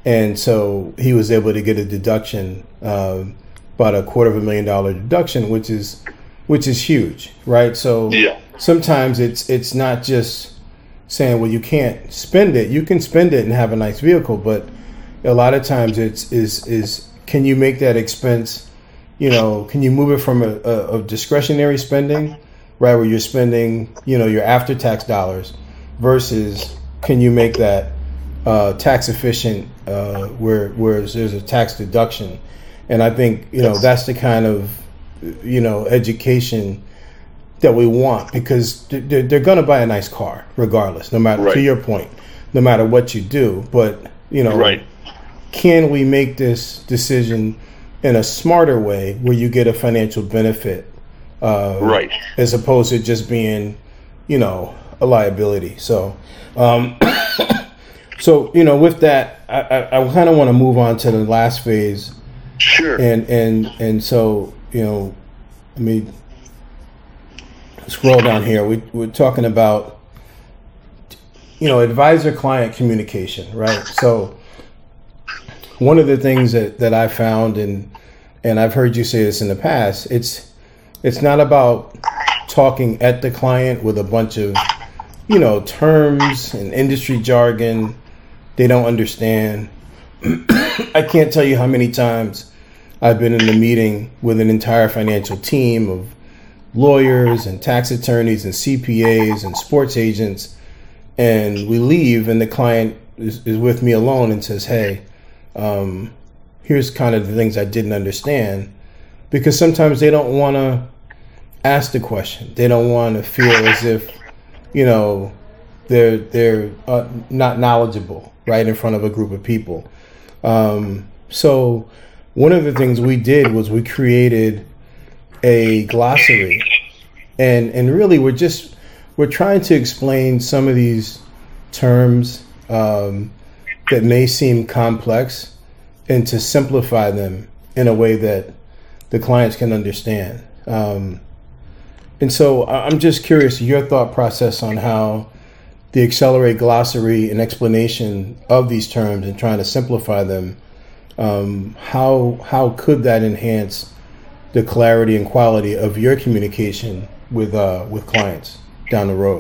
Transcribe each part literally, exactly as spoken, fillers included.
And so he was able to get a deduction, uh, about a quarter of a million dollar deduction, which is which is huge, right? So yeah. sometimes it's it's not just saying, well, you can't spend it. You can spend it and have a nice vehicle, but a lot of times it's is is can you make that expense, you know, can you move it from a, a, a discretionary spending, right, where you're spending, you know, your after tax dollars, versus can you make that uh, tax efficient, uh, where where there's a tax deduction. And I think, you know, that's the kind of, you know, education that we want, because they're, they're going to buy a nice car regardless, no matter, right. to your point, no matter what you do. But, you know, right. can we make this decision in a smarter way where you get a financial benefit, uh, right, as opposed to just being, you know, a liability. So, um, so, you know, with that, I, I, I kind of want to move on to the last phase. Sure. And and and so, you know, let me scroll down here. We we're talking about, you know, advisor-client communication, right? So one of the things that, that I found, and and I've heard you say this in the past, it's it's not about talking at the client with a bunch of, you know, terms and industry jargon they don't understand. I can't tell you how many times I've been in a meeting with an entire financial team of lawyers and tax attorneys and C P As and sports agents, and we leave and the client is, is with me alone and says, hey, um, here's kind of the things I didn't understand, because sometimes they don't want to ask the question. They don't want to feel as if, you know, they're they're uh, not knowledgeable right in front of a group of people. Um, so one of the things we did was we created a glossary, and, and really we're just, we're trying to explain some of these terms, um, that may seem complex, and to simplify them in a way that the clients can understand. Um, and so I'm just curious your thought process on how the Accelerate glossary and explanation of these terms and trying to simplify them, um, how how could that enhance the clarity and quality of your communication with uh, with clients down the road?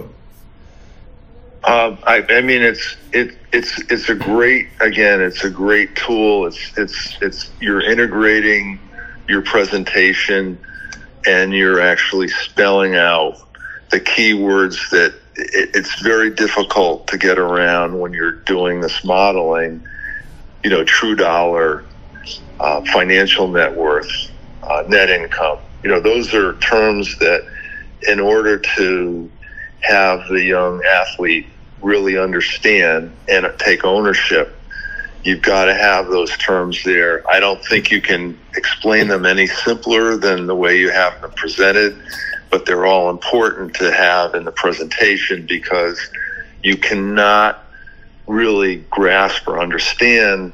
Um, I, I mean, it's it it's it's a great again, it's a great tool. It's it's it's you're integrating your presentation, and you're actually spelling out the keywords that it, it's very difficult to get around when you're doing this modeling. You know, true dollar, uh, financial net worth, uh, net income. You know, those are terms that, in order to have the young athlete really understand and take ownership, you've got to have those terms there. I don't think you can explain them any simpler than the way you have them presented, but they're all important to have in the presentation, because you cannot really grasp or understand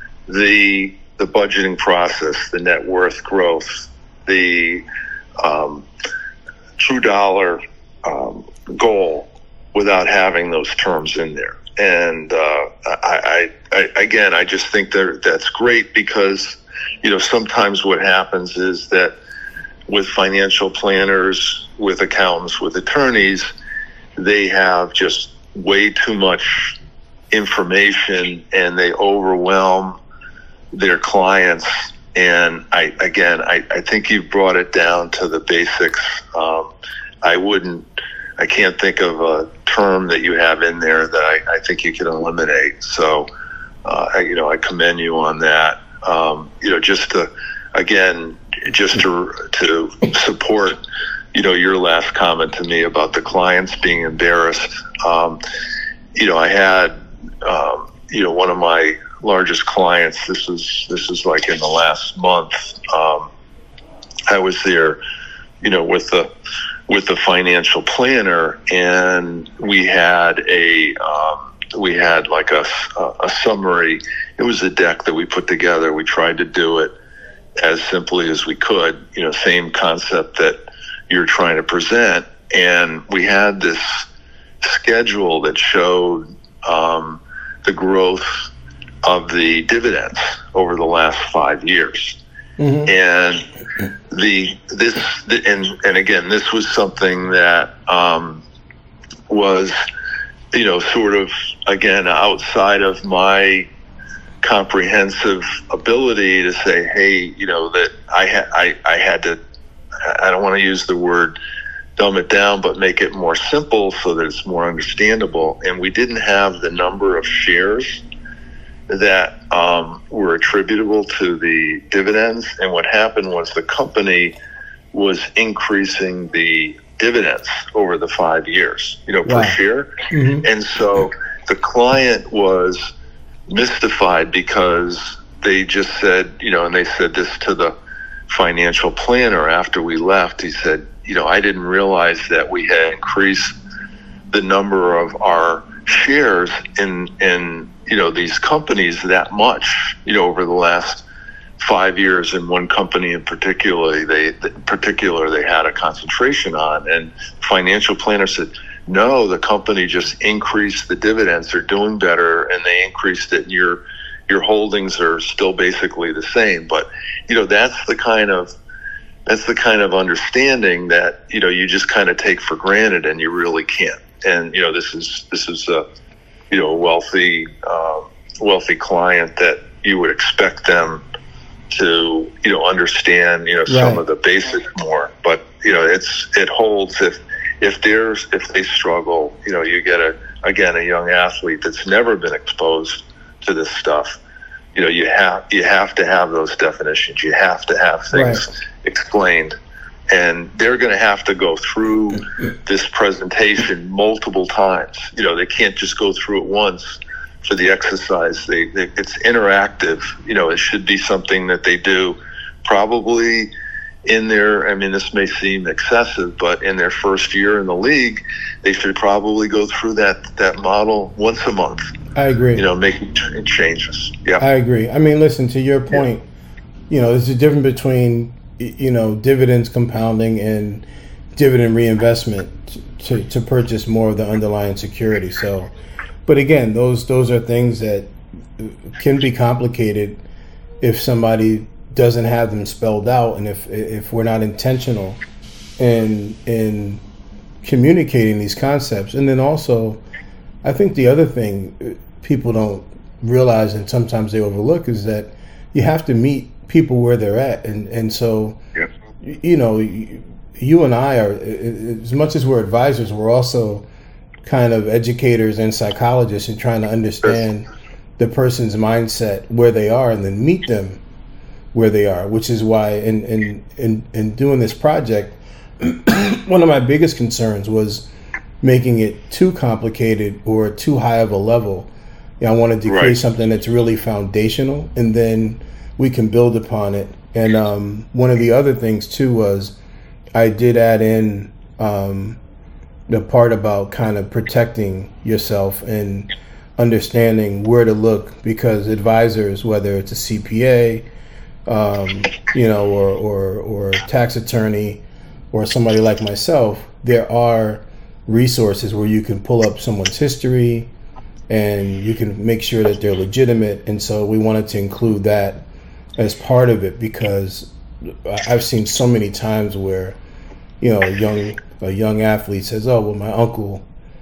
the the budgeting process, the net worth growth, the um, true dollar um, goal without having those terms in there. And uh, I, I, I, again, I just think that that's great, because, you know, sometimes what happens is that with financial planners, with accountants, with attorneys, they have just way too much information and they overwhelm their clients. And I, again, I, I think you've brought it down to the basics. Um, I wouldn't, I can't think of a term that you have in there that I, I think you can eliminate. So, uh, I, you know, I commend you on that. Um, you know, just to, again, just to, to support, you know, your last comment to me about the clients being embarrassed. Um, you know, I had, um, you know, one of my largest clients, this is, this is like in the last month, um, I was there, you know, with the, with the financial planner, and we had a, um, we had like a, a summary. It was a deck that we put together. We tried to do it as simply as we could, you know, same concept that you're trying to present. And we had this schedule that showed um, the growth of the dividends over the last five years. Mm-hmm. And the this and and again, this was something that um, was, you know, sort of again outside of my comprehensive ability to say, hey, you know, that I had I, I had to. I don't want to use the word dumb it down, but make it more simple so that it's more understandable. And we didn't have the number of shares that um, were attributable to the dividends. And what happened was the company was increasing the dividends over the five years, you know, wow. per share. Mm-hmm. And so the client was mystified because they just said, you know, and they said this to the financial planner after we left. He said, you know, I didn't realize that we had increased the number of our shares in, in, you know, these companies that much, you know, over the last five years. And one company in particular, they, in particular, they had a concentration on. And financial planner said, no, the company just increased the dividends. They're doing better, and they increased it. And your your holdings are still basically the same. But, you know, that's the kind of that's the kind of understanding that, you know, you just kind of take for granted, and you really can't. And, you know, this is this is a, you know, a wealthy um, wealthy client that you would expect them to, you know, understand, you know, some right. of the basics more. But, you know, it's it holds if if there's if they struggle, you know, you get a again a young athlete that's never been exposed to this stuff. You know, you have you have to have those definitions. You have to have things right. explained, and they're going to have to go through this presentation multiple times. You know, they can't just go through it once for the exercise. They, they it's interactive. You know, it should be something that they do probably in their, I mean, this may seem excessive, but in their first year in the league, they should probably go through that, that model once a month. I agree. You know, making changes. Yeah. I agree. I mean, listen, to your point, yeah. you know, there's a difference between, you know, dividends compounding and dividend reinvestment to, to purchase more of the underlying security. So, but again, those, those are things that can be complicated if somebody doesn't have them spelled out, and if if we're not intentional in in communicating these concepts. And then also, I think the other thing people don't realize, and sometimes they overlook, is that you have to meet people where they're at. And and so, yeah. you know, you and I are, as much as we're advisors, we're also kind of educators and psychologists, and trying to understand the person's mindset, where they are, and then meet them where they are, which is why in in in, in doing this project, one of my biggest concerns was making it too complicated or too high of a level. You know, I wanted to right. create something that's really foundational, and then we can build upon it. And um, one of the other things too was I did add in um, the part about kind of protecting yourself and understanding where to look, because advisors, whether it's a C P A, um, you know, or, or, or tax attorney, or somebody like myself, there are resources where you can pull up someone's history and you can make sure that they're legitimate. And so we wanted to include that as part of it, because I've seen so many times where, you know, a young, a young athlete says, oh, well, my uncle,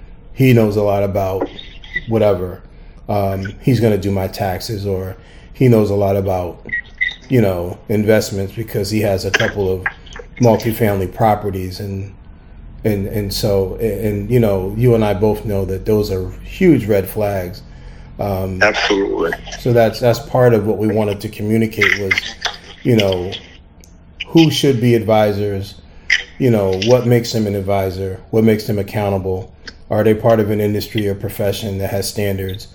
he knows a lot about whatever. Um, he's going to do my taxes, or he knows a lot about, you know, investments because he has a couple of multifamily properties. And, and, and so, and, you know, you and I both know that those are huge red flags. Um, Absolutely. So that's, that's part of what we wanted to communicate was, you know, who should be advisors, you know, what makes them an advisor, what makes them accountable, are they part of an industry or profession that has standards,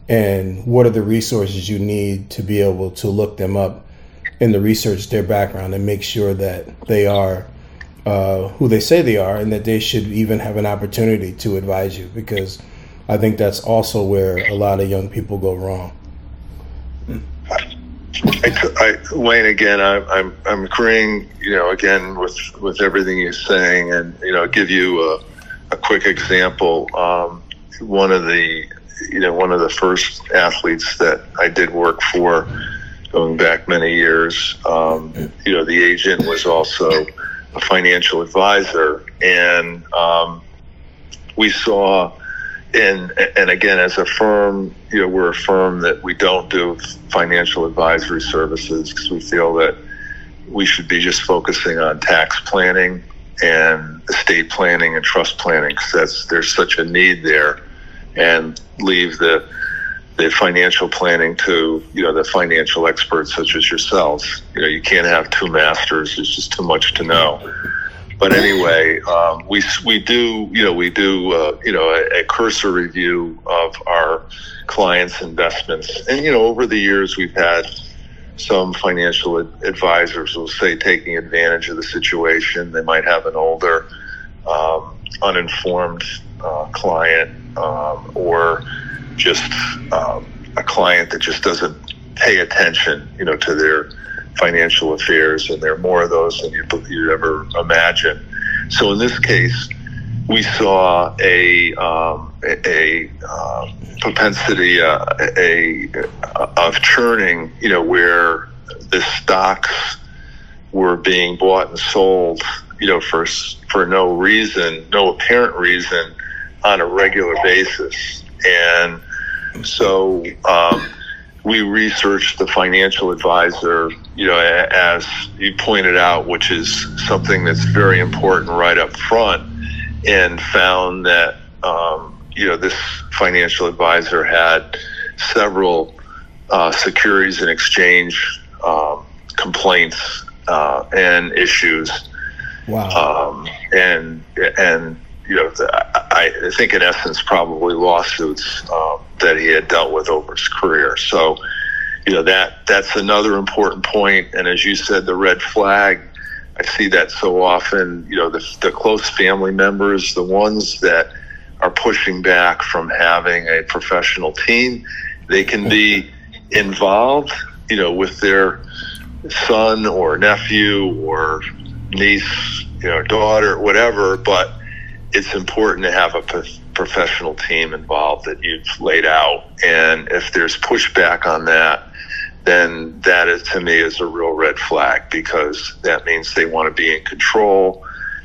and what are the resources you need to be able to look them up and to research their background and make sure that they are uh, who they say they are, and that they should even have an opportunity to advise you, because I think that's also where a lot of young people go wrong. I, I, Wayne, again, I, I'm I'm agreeing, you know, again with with everything you're saying, and you know, give you a, a quick example. Um, one of the you know, one of the first athletes that I did work for, going back many years. Um, you know, the agent was also a financial advisor, and um, we saw, and and again, as a firm, you know, we're a firm that we don't do financial advisory services because we feel that we should be just focusing on tax planning and estate planning and trust planning, because that's there's such a need there, and leave the the financial planning to, you know, the financial experts such as yourselves. You know, you can't have two masters. There's just too much to know. But anyway, um, we we do, you know, we do, uh, you know, a, a cursory review of our clients' investments. And, you know, over the years, we've had some financial ad- advisors will say taking advantage of the situation. They might have an older, um, uninformed uh, client, um, or just um, a client that just doesn't pay attention, you know, to their financial affairs, and there are more of those than you, you'd ever imagine. So in this case, we saw a um, a, a uh, propensity uh, a, a of churning, you know, where the stocks were being bought and sold, you know, for for no reason, no apparent reason, on a regular basis. And so um, we researched the financial advisor, you know, as you pointed out, which is something that's very important right up front, and found that, um, you know, this financial advisor had several uh, securities and exchange um, complaints uh, and issues. Wow. Um, and, and, you know, I, I think in essence probably lawsuits um, that he had dealt with over his career. So, you know, that that's another important point. And as you said, the red flag, I see that so often, you know, the, the close family members, the ones that are pushing back from having a professional team, they can be involved, you know, with their son or nephew or niece, you know, daughter, whatever, but it's important to have a p- professional team involved that you've laid out. And if there's pushback on that, then that is, to me, is a real red flag, because that means they want to be in control,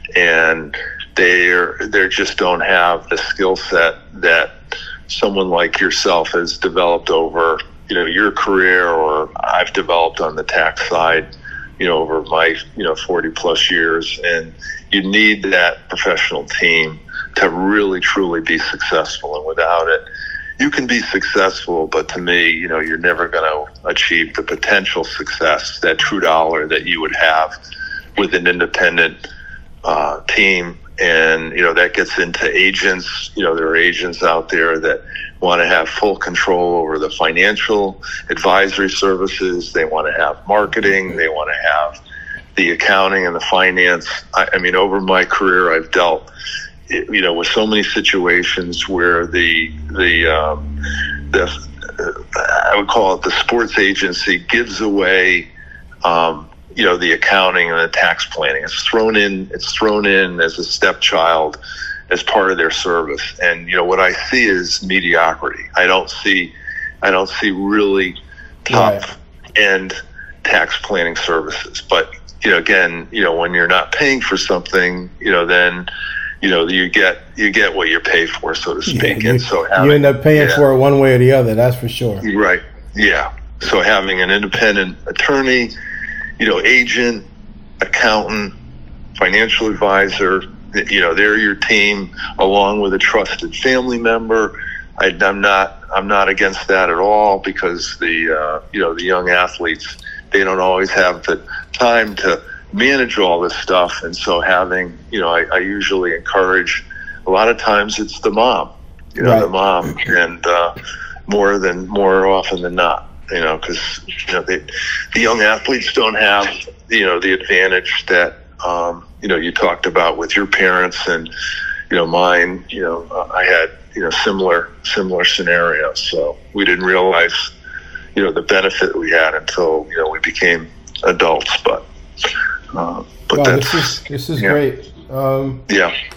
and they're they just don't have the skill set that someone like yourself has developed over, you know, your career, or I've developed on the tax side, you know, over my, you know, forty plus years. And you need that professional team to really, truly be successful. And without it, you can be successful, but to me, you know, you're never going to achieve the potential success, that true dollar that you would have with an independent uh, team. And, you know, that gets into agents. You know, there are agents out there that want to have full control over the financial advisory services. They want to have marketing. They want to have the accounting and the finance. I, I mean, over my career, I've dealt, you know, with so many situations where the the um, the uh, I would call it the sports agency gives away, um, you know, the accounting and the tax planning. It's thrown in. It's thrown in as a stepchild, as part of their service. And, you know, what I see is mediocrity. I don't see, I don't see really top right. end tax planning services. But, you know, again, you know, when you're not paying for something, you know, then, you know, you get you get what you pay for, so to speak. Yeah, you, and so having, you end up paying yeah, for it one way or the other. That's for sure. Right. Yeah. So having an independent attorney, you know, agent, accountant, financial advisor, you know, they're your team, along with a trusted family member. I, I'm not I'm not against that at all, because the uh, you know, the young athletes, they don't always have the time to manage all this stuff. And so having, you know, I, I usually encourage, a lot of times it's the mom, you know, right. the mom, and uh, more than more often than not, you know, because, you know, they, the young athletes don't have, you know, the advantage that, um, you know, you talked about with your parents, and, you know, mine, you know, uh, I had, you know, similar, similar scenarios. So we didn't realize, you know, the benefit we had until, you know, we became adults. But, uh, but wow, that's, this is, this is yeah. great. Um, yeah.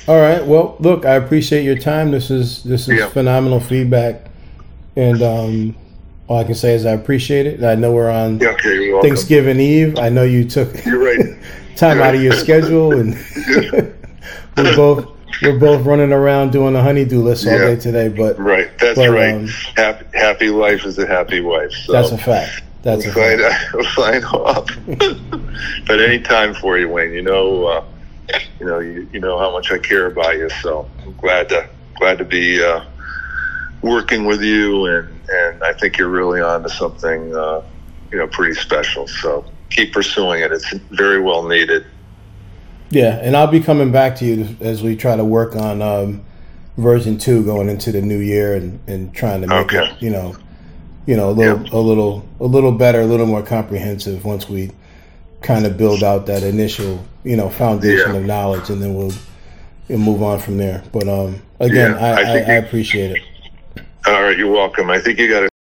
All right. Well, look, I appreciate your time. This is this is Yeah. phenomenal feedback, and um, all I can say is I appreciate it. I know we're on Yeah, okay, you're welcome. Thanksgiving Eve. I know you took You're right. time out of your schedule, and we're both we're both running around doing the honeydew list all Yeah. day today. But Right, that's But, right. um, happy, happy life is a happy wife. So that's a fact. That's a we'll fact. sign, we'll sign off. But any time for you, Wayne. You know, uh, you know, you, you know how much I care about you. So I'm glad to glad to be uh, working with you, and and I think you're really on to something, uh, you know, pretty special. So keep pursuing it. It's very well needed. Yeah, and I'll be coming back to you as we try to work on um, version two going into the new year, and, and trying to make Okay. it, you know, you know, a little, Yep. a little, a little better, a little more comprehensive once we kind of build out that initial, you know, foundation Yeah. of knowledge, and then we'll, we'll move on from there. But um, again, Yeah, I, I I, think I you- appreciate it. All right, you're welcome. I think you got a